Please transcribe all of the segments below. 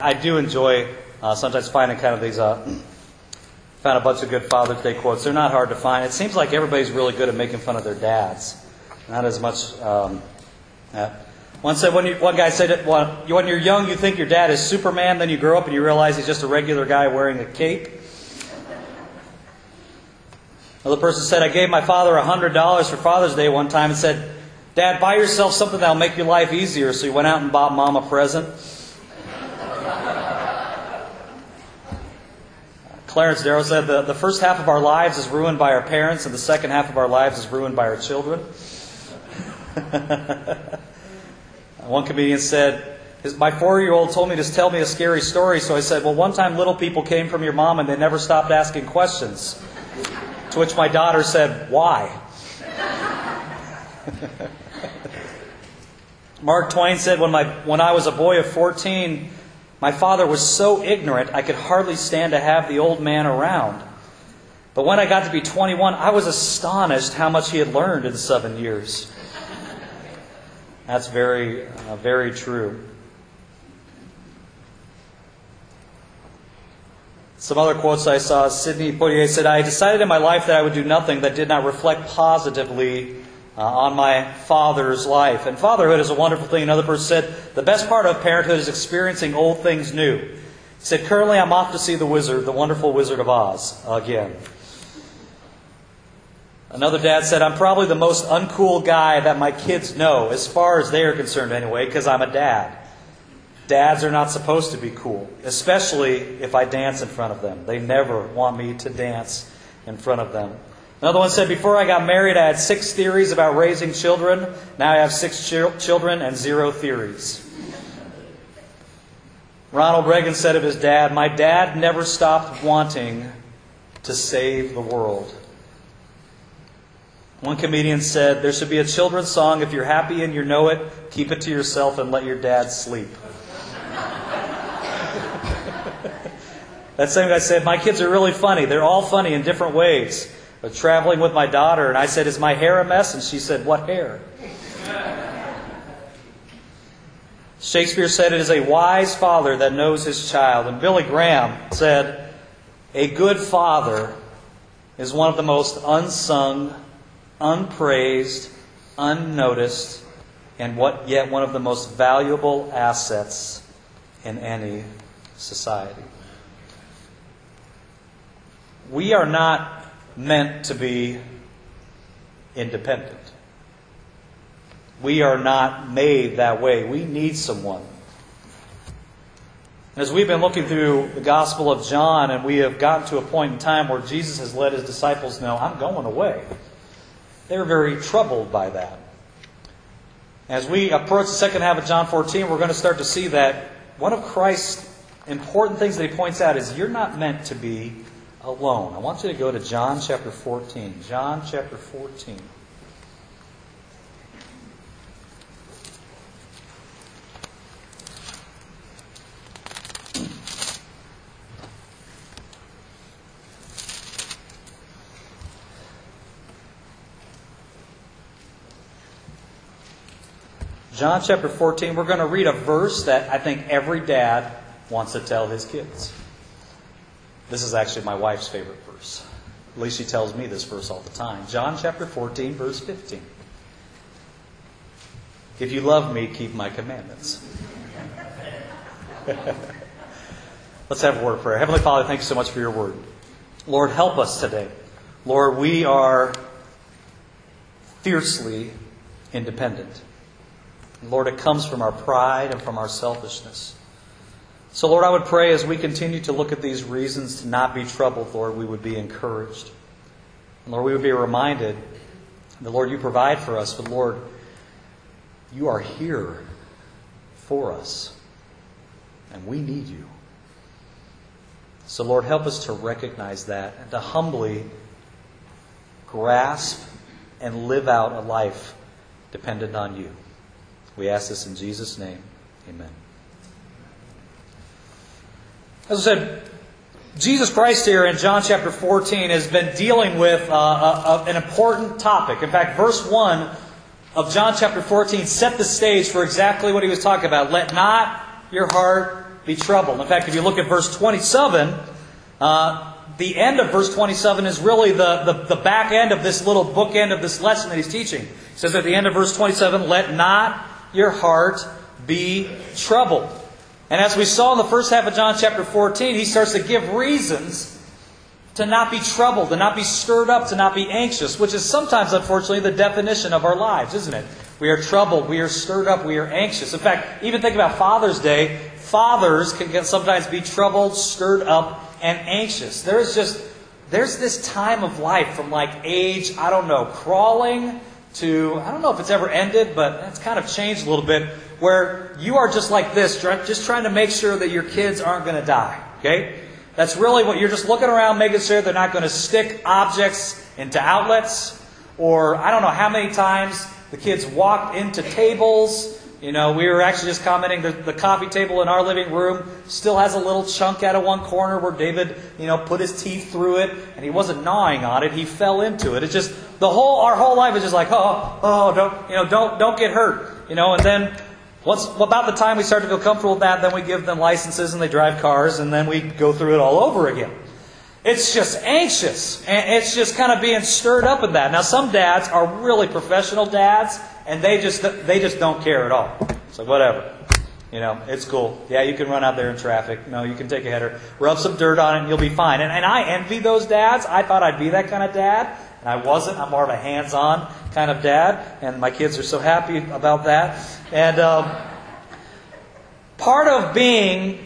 I do enjoy sometimes finding kind of these, found a bunch of good Father's Day quotes. They're not hard to find. It seems like everybody's really good at making fun of their dads. Not as much. One guy said, when you're young, you think your dad is Superman, then you grow up and you realize he's just a regular guy wearing a cape. Another person said, I gave my father $100 for Father's Day one time and said, Dad, buy yourself something that'll make your life easier. So he went out and bought Mom a present. Clarence Darrow said, the first half of our lives is ruined by our parents, and the second half of our lives is ruined by our children. One comedian said, my 4-year-old told me to tell me a scary story, so I said, well, one time little people came from your mom and they never stopped asking questions. To which my daughter said, why? Mark Twain said, when I was a boy of 14, my father was so ignorant I could hardly stand to have the old man around. But when I got to be 21, I was astonished how much he had learned in 7 years. That's very, very true. Some other quotes I saw, Sidney Poitier said, I decided in my life that I would do nothing that did not reflect positively on my father's life. And fatherhood is a wonderful thing. Another person said, the best part of parenthood is experiencing old things new. He said, currently I'm off to see the wonderful Wizard of Oz again. Another dad said, I'm probably the most uncool guy that my kids know, as far as they are concerned anyway, because I'm a dad. Dads are not supposed to be cool, especially if I dance in front of them. They never want me to dance in front of them. Another one said, before I got married, I had 6 theories about raising children. Now I have 6 children and 0 theories. Ronald Reagan said of his dad, my dad never stopped wanting to save the world. One comedian said, there should be a children's song, if you're happy and you know it, keep it to yourself and let your dad sleep. That same guy said, my kids are really funny. They're all funny in different ways. I was traveling with my daughter, and I said, is my hair a mess? And she said, what hair? Shakespeare said, it is a wise father that knows his child. And Billy Graham said, a good father is one of the most unsung, unpraised, unnoticed, and yet one of the most valuable assets in any society. We are not meant to be independent. We are not made that way. We need someone. As we've been looking through the Gospel of John, and we have gotten to a point in time where Jesus has let his disciples know, I'm going away. They're very troubled by that. As we approach the second half of John 14, we're going to start to see that one of Christ's important things that he points out is you're not meant to be alone. I want you to go to John chapter 14. John chapter 14. John chapter 14, we're going to read a verse that I think every dad wants to tell his kids. This is actually my wife's favorite verse. At least she tells me this verse all the time. John chapter 14, verse 15. If you love me, keep my commandments. Let's have a word of prayer. Heavenly Father, thank you so much for your word. Lord, help us today. Lord, we are fiercely independent. Lord, it comes from our pride and from our selfishness. So, Lord, I would pray as we continue to look at these reasons to not be troubled, Lord, we would be encouraged. And Lord, we would be reminded that, Lord, you provide for us, but Lord, you are here for us. And we need you. So, Lord, help us to recognize that and to humbly grasp and live out a life dependent on you. We ask this in Jesus' name. Amen. As I said, Jesus Christ here in John chapter 14 has been dealing with an important topic. In fact, verse 1 of John chapter 14 set the stage for exactly what he was talking about. Let not your heart be troubled. In fact, if you look at verse 27, the end of verse 27 is really the back end of this little bookend of this lesson that he's teaching. He says at the end of verse 27, let not your heart be troubled. And as we saw in the first half of John chapter 14, he starts to give reasons to not be troubled, to not be stirred up, to not be anxious, which is sometimes, unfortunately, the definition of our lives, isn't it? We are troubled, we are stirred up, we are anxious. In fact, even think about Father's Day. Fathers can sometimes be troubled, stirred up, and anxious. There's this time of life from like age, crawling to, I don't know if it's ever ended, but it's kind of changed a little bit, where you are just like this, just trying to make sure that your kids aren't going to die. Okay? That's really what you're just looking around, making sure they're not going to stick objects into outlets. Or I don't know how many times the kids walked into tables. We were actually just commenting that the coffee table in our living room still has a little chunk out of one corner where David, put his teeth through it, and he wasn't gnawing on it; he fell into it. It's just our whole life is just like, don't get hurt, And then about the time we start to feel comfortable with that, then we give them licenses and they drive cars, and then we go through it all over again. It's just anxious, and it's just kind of being stirred up in that. Now, some dads are really professional dads, and they just don't care at all. It's like, whatever. It's cool. Yeah, you can run out there in traffic. No, you can take a header. Rub some dirt on it and you'll be fine. And I envy those dads. I thought I'd be that kind of dad, and I wasn't. I'm more of a hands-on kind of dad, and my kids are so happy about that. And part of being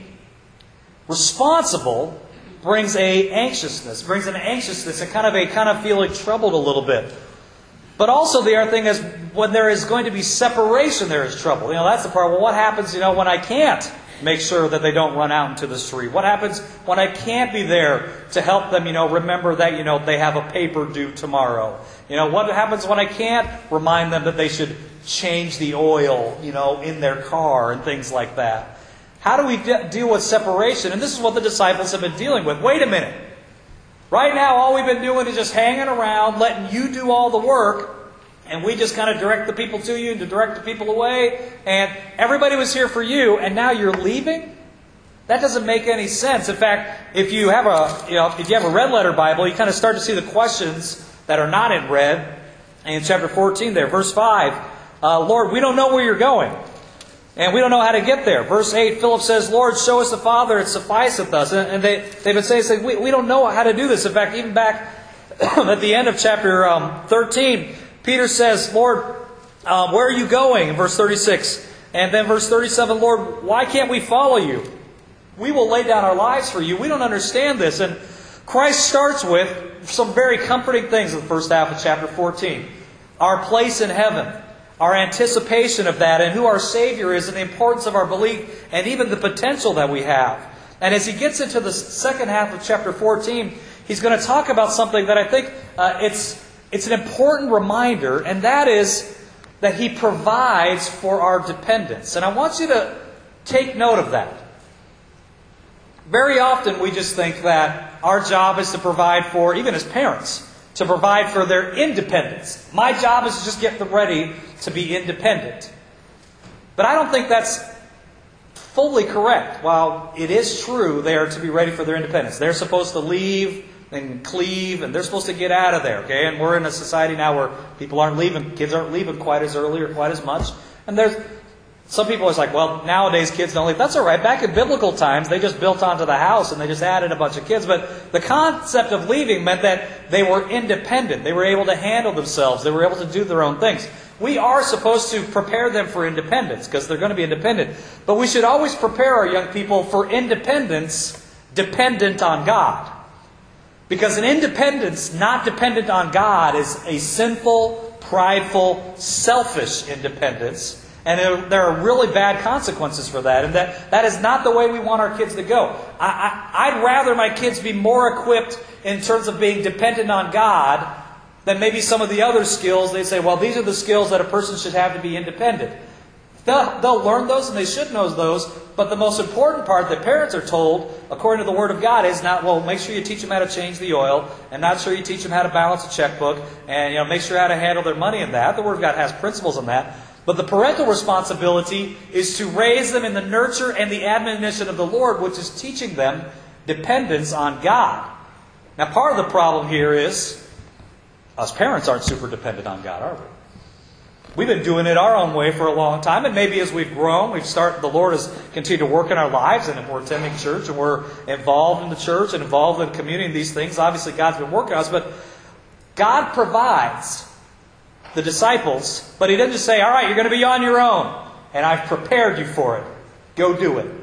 responsible brings an anxiousness and kind of feeling troubled a little bit. But also the other thing is, when there is going to be separation, there is trouble. That's the part. Well, what happens, when I can't make sure that they don't run out into the street? What happens when I can't be there to help them, remember that, they have a paper due tomorrow? What happens when I can't remind them that they should change the oil, in their car and things like that? How do we deal with separation? And this is what the disciples have been dealing with. Wait a minute. Right now, all we've been doing is just hanging around, letting you do all the work, and we just kind of direct the people to you and direct the people away, and everybody was here for you, and now you're leaving? That doesn't make any sense. In fact, if you have a red letter Bible, you kind of start to see the questions that are not in red. In chapter 14 there, verse 5, Lord, we don't know where you're going, and we don't know how to get there. Verse 8, Philip says, Lord, show us the Father, it sufficeth us. And they've been saying, we don't know how to do this. In fact, even back at the end of chapter 13, Peter says, Lord, where are you going? In verse 36. And then verse 37, Lord, why can't we follow you? We will lay down our lives for you. We don't understand this. And Christ starts with some very comforting things in the first half of chapter 14. Our place in heaven. Our anticipation of that, and who our Savior is, and the importance of our belief, and even the potential that we have. And as he gets into the second half of chapter 14, he's going to talk about something that I think it's an important reminder, and that is that he provides for our dependence. And I want you to take note of that. Very often we just think that our job is to provide for, even as parents, to provide for their independence. My job is to just get them ready to be independent. But I don't think that's fully correct. While it is true they are to be ready for their independence. They're supposed to leave and cleave, and they're supposed to get out of there. Okay, and we're in a society now where kids aren't leaving quite as early or quite as much. And there's some people are like, well, nowadays kids don't leave. That's all right. Back in biblical times, they just built onto the house and they just added a bunch of kids. But the concept of leaving meant that they were independent. They were able to handle themselves. They were able to do their own things. We are supposed to prepare them for independence because they're going to be independent. But we should always prepare our young people for independence dependent on God. Because an independence not dependent on God is a sinful, prideful, selfish independence. And there are really bad consequences for that. And that is not the way we want our kids to go. I'd rather my kids be more equipped in terms of being dependent on God than maybe some of the other skills. They say, well, these are the skills that a person should have to be independent. They'll learn those and they should know those. But the most important part that parents are told, according to the Word of God, is not, well, make sure you teach them how to change the oil, and not sure you teach them how to balance a checkbook, and make sure how to handle their money in that. The Word of God has principles in that. But the parental responsibility is to raise them in the nurture and the admonition of the Lord, which is teaching them dependence on God. Now, part of the problem here is us parents aren't super dependent on God, are we? We've been doing it our own way for a long time, and maybe as we've grown, the Lord has continued to work in our lives, and if we're attending church and we're involved in the church and involved in community and these things, obviously God's been working on us, but God provides the disciples, but He doesn't just say, all right, you're going to be on your own, and I've prepared you for it. Go do it.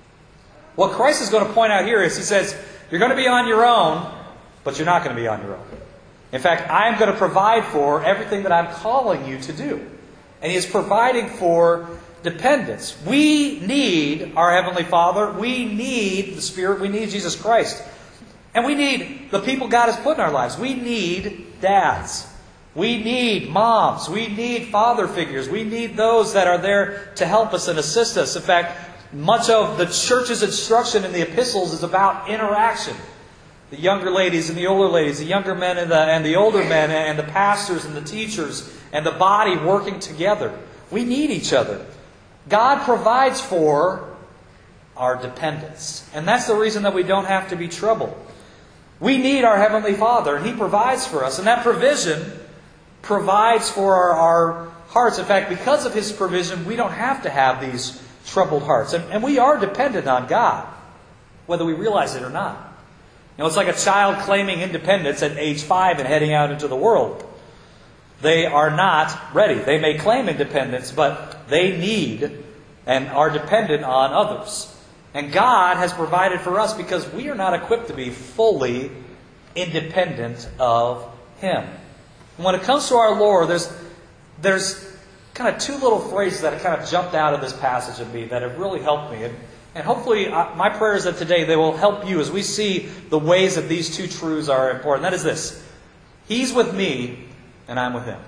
What Christ is going to point out here is He says, you're going to be on your own, but you're not going to be on your own. In fact, I'm going to provide for everything that I'm calling you to do. And He is providing for dependence. We need our Heavenly Father. We need the Spirit. We need Jesus Christ. And we need the people God has put in our lives. We need dads. We need moms. We need father figures. We need those that are there to help us and assist us. In fact, much of the church's instruction in the epistles is about interaction. The younger ladies and the older ladies, the younger men and the older men, and the pastors and the teachers, and the body working together. We need each other. God provides for our dependence. And that's the reason that we don't have to be troubled. We need our Heavenly Father, and He provides for us. And that provision provides for our hearts. In fact, because of His provision, we don't have to have these troubled hearts. And we are dependent on God, whether we realize it or not. You know, it's like a child claiming independence at age 5 and heading out into the world. They are not ready. They may claim independence, but they need and are dependent on others. And God has provided for us because we are not equipped to be fully independent of Him. And when it comes to our Lord, there's kind of two little phrases that have kind of jumped out of this passage of me that have really helped me. And hopefully, my prayer is that today they will help you as we see the ways that these two truths are important. That is this: He's with me, and I'm with Him.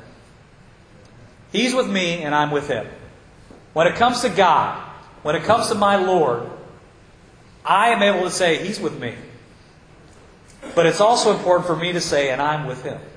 He's with me, and I'm with Him. When it comes to God, when it comes to my Lord, I am able to say, He's with me. But it's also important for me to say, and I'm with Him.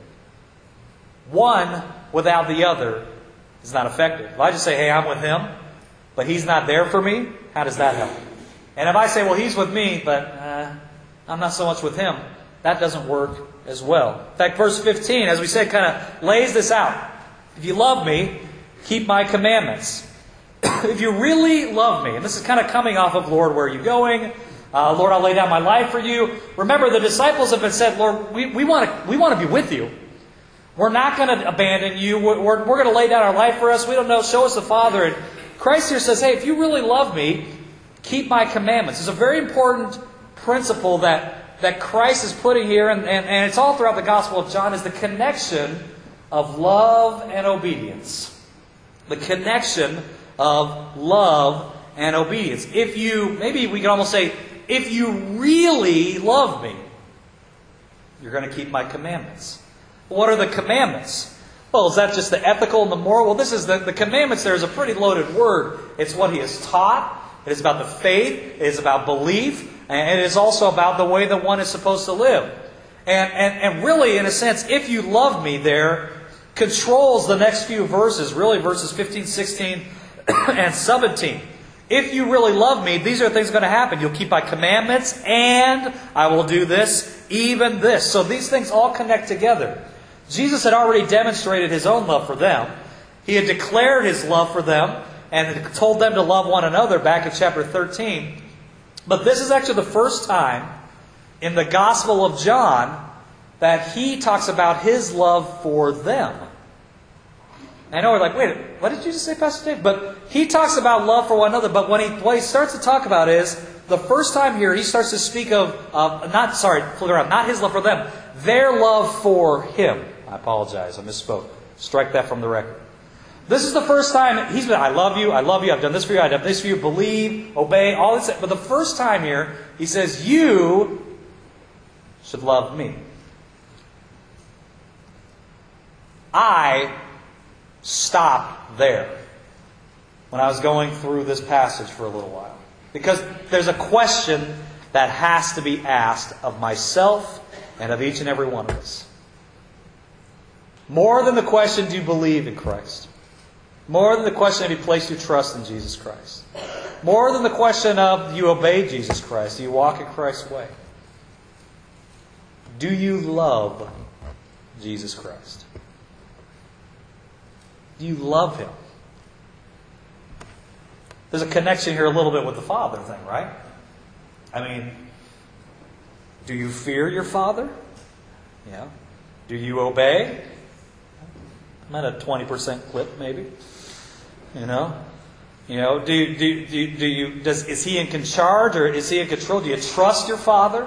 One without the other is not effective. If I just say, hey, I'm with Him, but He's not there for me, how does that help? And if I say, well, He's with me, but I'm not so much with Him, that doesn't work as well. In fact, verse 15, as we said, kind of lays this out. If you love me, keep my commandments. If you really love me, and this is kind of coming off of, Lord, where are you going? Lord, I'll lay down my life for you. Remember, the disciples have been said, Lord, we want to be with you. We're not going to abandon you. We're going to lay down our life for us. We don't know. Show us the Father. And Christ here says, hey, if you really love me, keep my commandments. It's a very important principle that Christ is putting here, and it's all throughout the Gospel of John, is the connection of love and obedience. The connection of love and obedience. Maybe we can almost say, if you really love me, you're going to keep my commandments. What are the commandments? Well, is that just the ethical and the moral? Well, this is the commandments there is a pretty loaded word. It's what He has taught. It is about the faith. It is about belief. And it is also about the way that one is supposed to live. And really, in a sense, if you love me there, controls the next few verses, really verses 15, 16, and 17. If you really love me, these are things going to happen. You'll keep my commandments, and I will do this, even this. So these things all connect together. Jesus had already demonstrated His own love for them. He had declared His love for them and had told them to love one another back in chapter 13. But this is actually the first time in the Gospel of John that He talks about His love for them. I know we're like, wait, what did you just say, Pastor Dave? But He talks about love for one another. But what he starts to talk about is, the first time here, He starts to speak not His love for them, their love for Him. I apologize, I misspoke. Strike that from the record. This is the first time He's been, I love you, I've done this for you, I've done this for you, believe, obey, all this. But the first time here, He says, you should love me. I stopped there when I was going through this passage for a little while. Because there's a question that has to be asked of myself and of each and every one of us. More than the question, do you believe in Christ? More than the question of you place your trust in Jesus Christ. More than the question of you obey Jesus Christ. Do you walk in Christ's way? Do you love Jesus Christ? Do you love Him? There's a connection here a little bit with the Father thing, right? I mean, do you fear your Father? Yeah. Do you obey? I'm at a 20% clip, maybe. Is He in charge or is He in control? Do you trust your Father?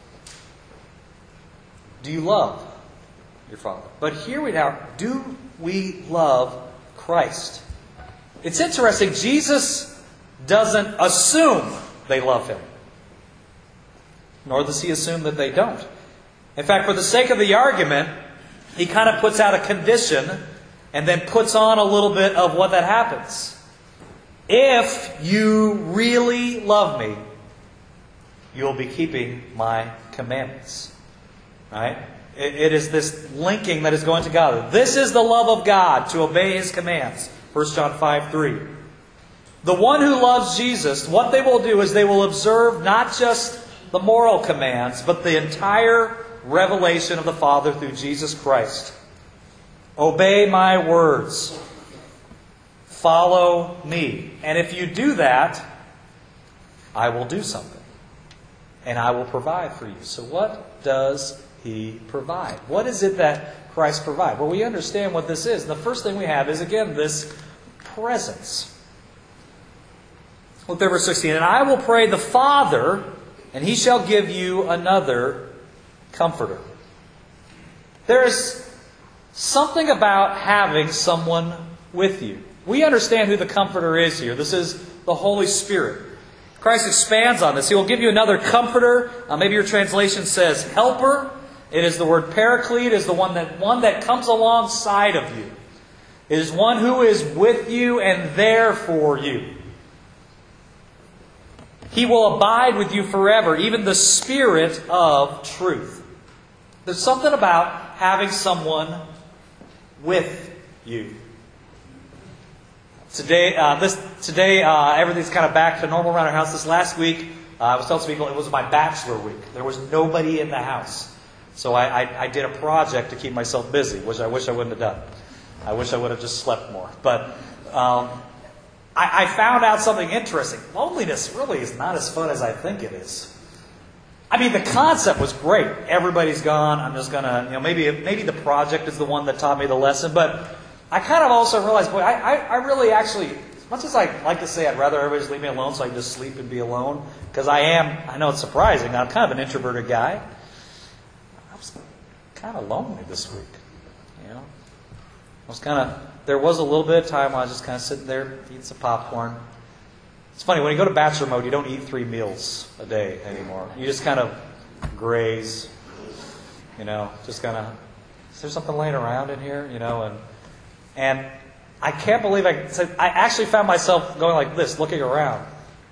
Do you love your Father? But here we are. Do we love Christ? It's interesting. Jesus doesn't assume they love Him. Nor does He assume that they don't. In fact, for the sake of the argument, He kind of puts out a condition and then puts on a little bit of what that happens. If you really love me, you'll be keeping my commandments. Right? It is this linking that is going together. This is the love of God, to obey His commands. 1 John 5:3. The one who loves Jesus, what they will do is they will observe not just the moral commands, but the entire revelation of the Father through Jesus Christ. Obey my words. Follow me. And if you do that, I will do something. And I will provide for you. So what does He provide? What is it that Christ provides? Well, we understand what this is. And the first thing we have is, again, this presence. Look at verse 16. And I will pray the Father, and He shall give you another Comforter. There's something about having someone with you. We understand who the Comforter is here. This is the Holy Spirit. Christ expands on this. He will give you another Comforter. Maybe your translation says Helper. It is the word Paraclete. It is the one that comes alongside of you. It is one who is with you and there for you. He will abide with you forever, even the Spirit of truth. There's something about having someone with you. Today, everything's kind of back to normal around our house. This last week, I was telling some people it was my bachelor week. There was nobody in the house. So I did a project to keep myself busy, which I wish I wouldn't have done. I wish I would have just slept more. But I found out something interesting. Loneliness really is not as fun as I think it is. I mean, the concept was great. Everybody's gone. I'm just going to, maybe the project is the one that taught me the lesson. But I kind of also realized, boy, I really actually, as much as I like to say I'd rather everybody just leave me alone so I can just sleep and be alone, because I know it's surprising, I'm kind of an introverted guy. I was kind of lonely this week. There was a little bit of time when I was just kind of sitting there eating some popcorn. It's funny, when you go to bachelor mode, you don't eat 3 meals a day anymore. You just kind of graze, just kind of, is there something laying around in here? And I can't believe I actually found myself going like this, looking around.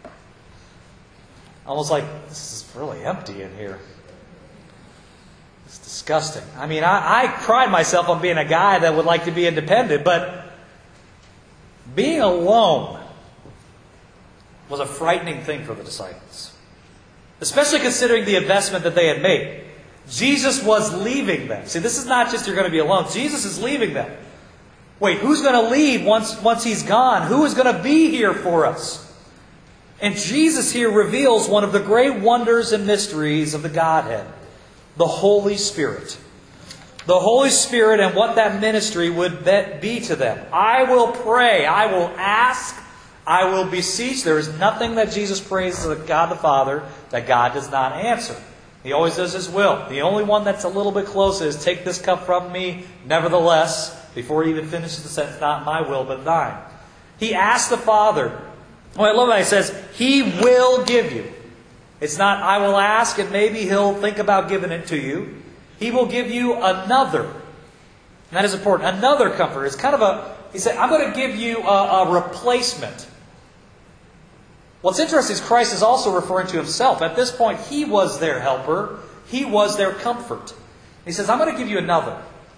Almost like, this is really empty in here. It's disgusting. I mean, I pride myself on being a guy that would like to be independent, but being alone was a frightening thing for the disciples. Especially considering the investment that they had made. Jesus was leaving them. See, this is not just you're going to be alone. Jesus is leaving them. Wait, who's going to leave once He's gone? Who is going to be here for us? And Jesus here reveals one of the great wonders and mysteries of the Godhead. The Holy Spirit. The Holy Spirit and what that ministry would be to them. I will pray. I will ask. I will beseech. There is nothing that Jesus prays to God the Father that God does not answer. He always does His will. The only one that's a little bit close is, take this cup from me, nevertheless, before He even finishes the sentence, not my will, but thine. He asks the Father. Oh, I love that. He says, He will give you. It's not, I will ask and maybe He'll think about giving it to you. He will give you another. And that is important. Another comforter. It's kind of He said, I'm going to give you a replacement. What's interesting is Christ is also referring to Himself. At this point, He was their helper. He was their comfort. He says, I'm going to give you another.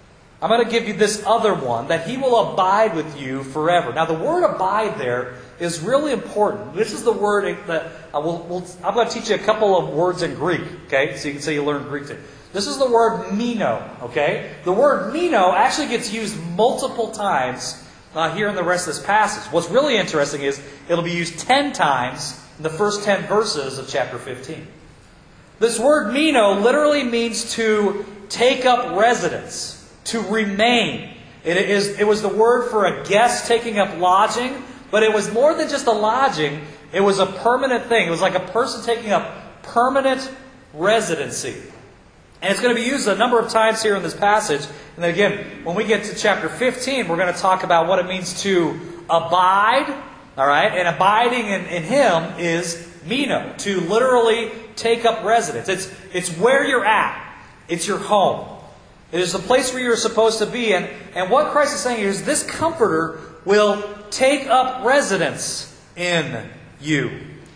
I'm going to give you this other one, that He will abide with you forever. Now, the word abide there is really important. This is the word that I'm going to teach you a couple of words in Greek, okay? So you can say you learned Greek too. This is the word meno, okay? The word meno actually gets used multiple times here in the rest of this passage. What's really interesting is it'll be used 10 times in the first 10 verses of chapter 15. This word meno literally means to take up residence, to remain. It was the word for a guest taking up lodging, but it was more than just a lodging. It was a permanent thing. It was like a person taking up permanent residency. And it's going to be used a number of times here in this passage. And then again, when we get to chapter 15, we're going to talk about what it means to abide. All right? And abiding in Him is meno, to literally take up residence. It's where you're at. It's your home. It is the place where you're supposed to be. And what Christ is saying here is this Comforter will take up residence in you.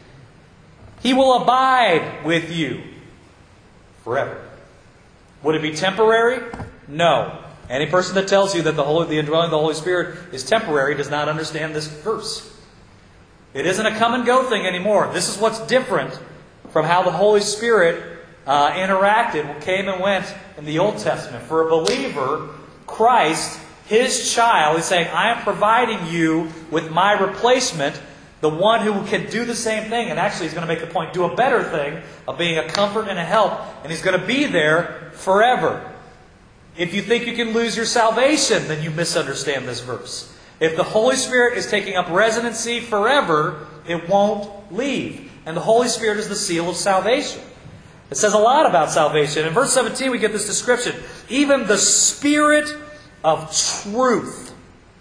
He will abide with you forever. Would it be temporary? No. Any person that tells you that the indwelling of the Holy Spirit is temporary does not understand this verse. It isn't a come and go thing anymore. This is what's different from how the Holy Spirit interacted, came and went in the Old Testament. For a believer, Christ, His child, is saying, I am providing you with my replacement, the one who can do the same thing. And actually, He's going to make the point, do a better thing of being a comfort and a help. And He's going to be there forever. If you think you can lose your salvation, then you misunderstand this verse. If the Holy Spirit is taking up residency forever, it won't leave. And the Holy Spirit is the seal of salvation. It says a lot about salvation. In verse 17 we get this description. Even the Spirit of truth,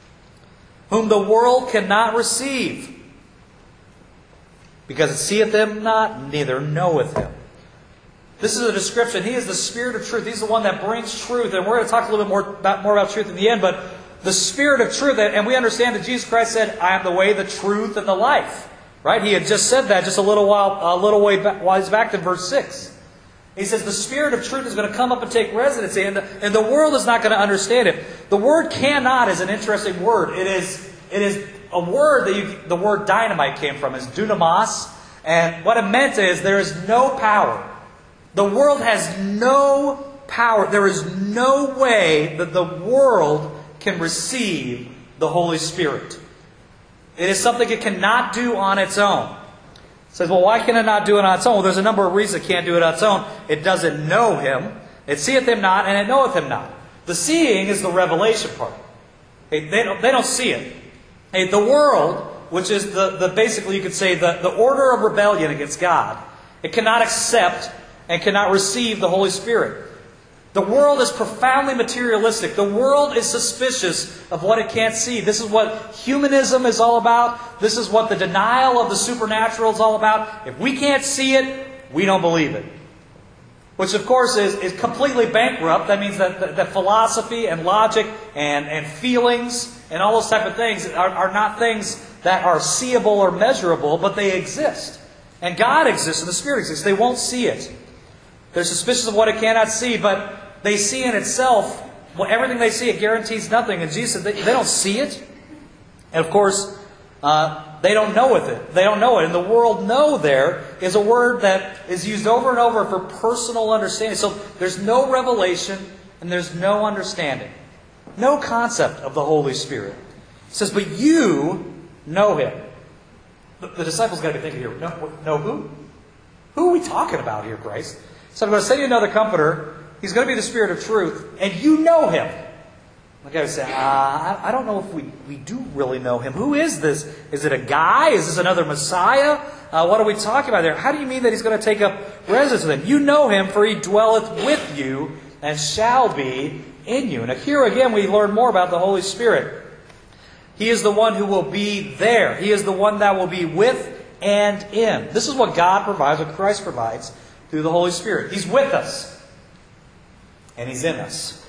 whom the world cannot receive, because it seeth Him not, neither knoweth Him. This is a description. He is the Spirit of truth. He's the one that brings truth. And we're going to talk a little bit more about truth in the end. But the Spirit of truth, and we understand that Jesus Christ said, I am the way, the truth, and the life. Right? He had just said that just a little ways back in verse 6. He says the Spirit of truth is going to come up and take residency, and the world is not going to understand it. The word cannot is an interesting word. It is a word that the word dynamite came from, is dunamis. And what it meant is there is no power. The world has no power. There is no way that the world can receive the Holy Spirit. It is something it cannot do on its own. It says, well, why can it not do it on its own? Well, there's a number of reasons it can't do it on its own. It doesn't know Him. It seeth Him not, and it knoweth Him not. The seeing is the revelation part. They don't see it. The world, which is the basically you could say the order of rebellion against God, it cannot accept and cannot receive the Holy Spirit. The world is profoundly materialistic. The world is suspicious of what it can't see. This is what humanism is all about. This is what the denial of the supernatural is all about. If we can't see it, we don't believe it. Which, of course, is completely bankrupt. That means that philosophy and logic and feelings and all those type of things are not things that are seeable or measurable, but they exist. And God exists and the Spirit exists. They won't see it. They're suspicious of what it cannot see, but they see in itself, well, everything they see, it guarantees nothing. And Jesus said they don't see it. And of course, they don't know with it. They don't know it. And the word know there is a word that is used over and over for personal understanding. So there's no revelation and there's no understanding. No concept of the Holy Spirit. It says, but you know Him. The disciples got to be thinking here, know who? Who are we talking about here, Christ? So I'm going to send you another Comforter. He's going to be the Spirit of truth. And you know Him. The guy would say, I don't know if we do really know Him. Who is this? Is it a guy? Is this another Messiah? What are we talking about there? How do you mean that He's going to take up residence with Him? You know Him, for He dwelleth with you and shall be in you. And here again we learn more about the Holy Spirit. He is the one who will be there. He is the one that will be with and in. This is what God provides, what Christ provides through the Holy Spirit. He's with us. And He's in us.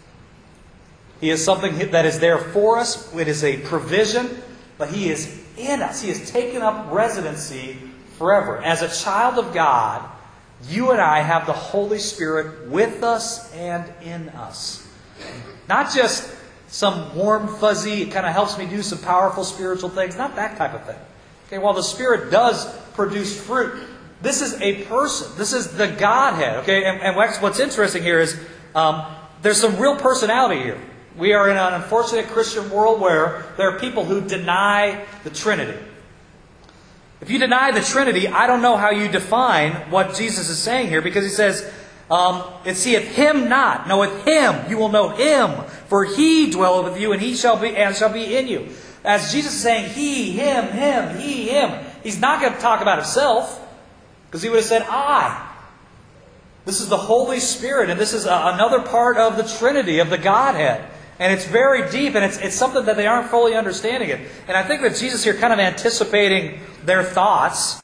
He is something that is there for us. It is a provision. But He is in us. He has taken up residency forever. As a child of God, you and I have the Holy Spirit with us and in us. Not just some warm, fuzzy, it kind of helps me do some powerful spiritual things. Not that type of thing. Okay, while the Spirit does produce fruit, this is a person. This is the Godhead. Okay, and what's interesting here is there's some real personality here. We are in an unfortunate Christian world where there are people who deny the Trinity. If you deny the Trinity, I don't know how you define what Jesus is saying here, because He says, "It seeth Him not, knoweth Him. You will know Him, for He dwelleth with you, and He shall be in you." As Jesus is saying, He, Him, Him, He, Him. He's not going to talk about Himself, because He would have said, "I." This is the Holy Spirit, and this is another part of the Trinity, of the Godhead. And it's very deep, and it's something that they aren't fully understanding it. And I think that Jesus here kind of anticipating their thoughts.